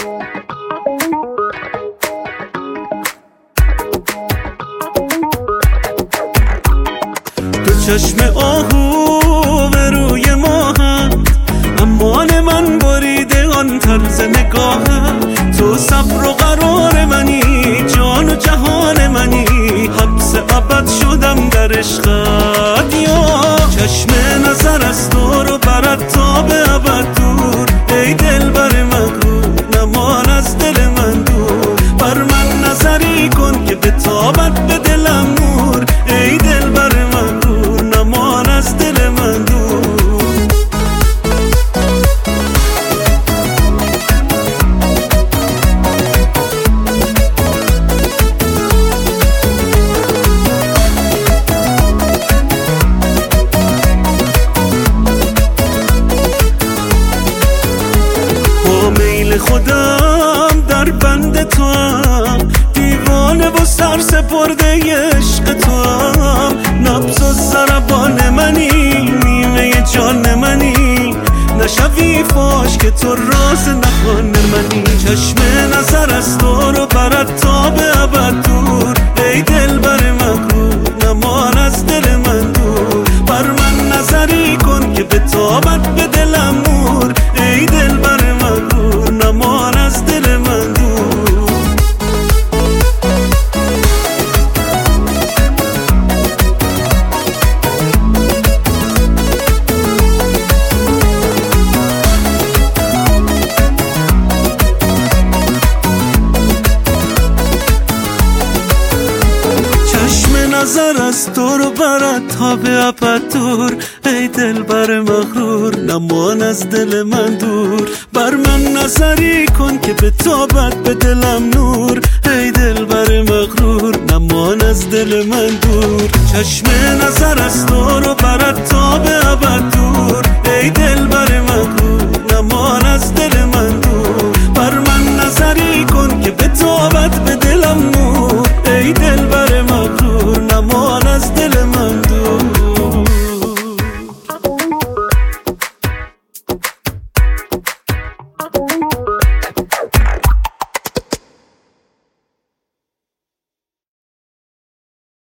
چشم آهو به روی ماهت، امان من بریده آن طرز نگاهت. تو صبر و قرار منی، جان و جهان منی، حبس ابد شدم در عشقت. یا چشم نظر از تو رو برد تا به ابد دور، ای دلبر مغرور نمان از دل من دور. بر من نظری کن که به تابت به دلم نور، ای دلبر مغرور نمان از دل من دور. با میل خودم در بند تو هم، دیوانه و سر سپرده عشق تو هم. نبض و ضربان منی، نیمه جان منی، نشوی فاش که تو راز نهان منی. چشم نظر از تو رو برد تا به ابد دور، ای دلبر مغرور نمان از دل من دور. بر من نظری کن که به تابت به دلم نور، ای دلبر مغرور نمان از دل من دور. نظر از تو رو برد تا به ابد دور، ای دلبر مغرور نمان از دل من دور. بر من نظری کن که به تابت به دلم نور، ای دلبر مغرور نمان از دل من دور. چشم نظر از تو رو برد تا به ابد دور،